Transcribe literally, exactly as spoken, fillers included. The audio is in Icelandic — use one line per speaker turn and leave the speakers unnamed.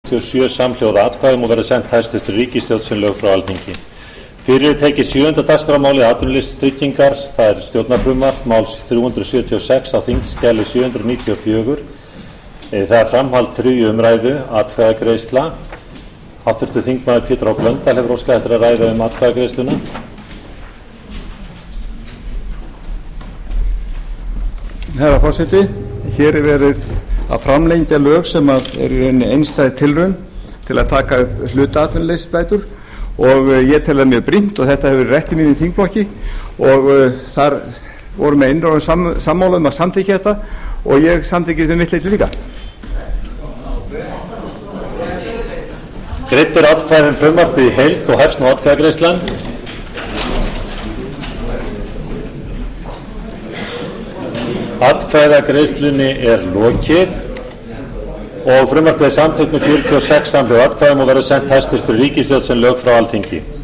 og sjö samhljóða atkvæðum og verður sent hæstvirtri ríkisstjórn sem lög frá Alþingi. Fyrir er tekið sjöunda dagskrármálið atvinnuleysistryggingar, það er stjórnarfrumvarp, mál þrjú hundruð sjötíu og sex á þingskjali sjö hundruð níutíu og fjögur. Það er framhald þriðju umræðu, atkvæðagreiðsla. Háttvirtur þingmaður Pétur H. Blöndal hefur óskað eftir að ræða um atkvæðagreiðsluna.
Herra forseti, hér er verið að framlengja lög sem er í rauninni einstæð tilraun til að taka upp hluta atvinnuleysisbætur og ég tel það mjög brýnt og þetta hefur verið rætt í mínum þingflokki og uh, þar vorum við einróðum sam, sammála um að samþykkja þetta og ég samþykki þau mitt leyti líka.
Greidd er atkvæði um frumvarpið í heild og hefst nú atkvæðagreiðslan. Atkvæðagreiðslunni er lokið og frumvarpið er samþykkt með fjörutíu og sex samhljóða atkvæðum og verður sent hæstvirtri ríkisstjórn sem lög frá Alþingi.